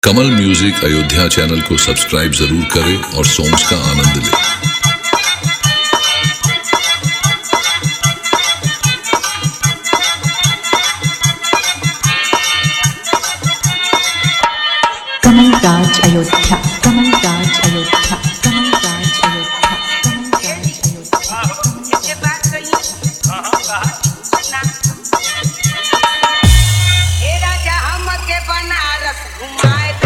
कमल music Ayodhya channel को subscribe जरूर करें और सॉन्ग्स का आनंद लें। कमल राज अयोध्या, कमल राज अयोध्या, कमल राज अयोध्या, कमल राज अयोध्या। हे राजा हमके बनारस घुमाएगा।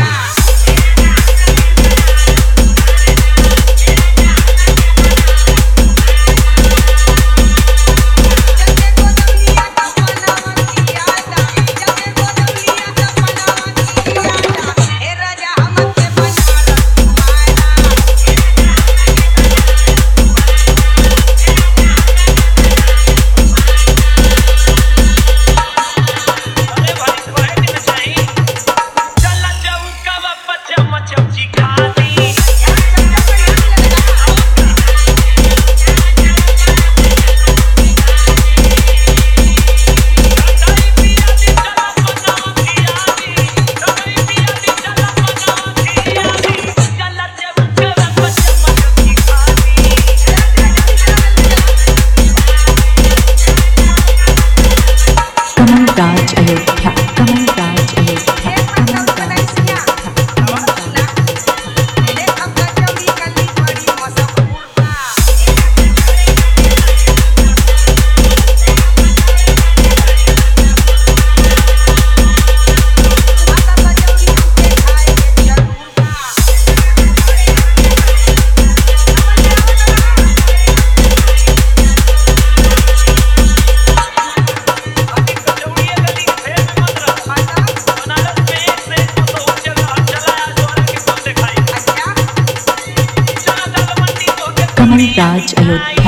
कमल राज अयोध्या, कमल राज अयोध्या, कमल राज कमल राज अयोध्या।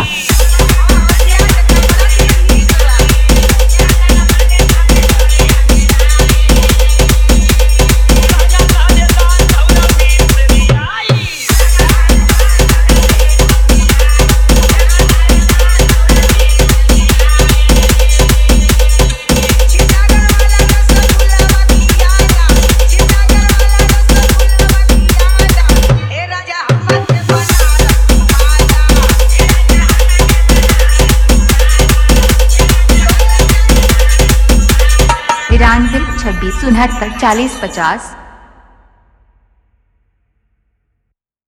ईरान 26 69 40 50।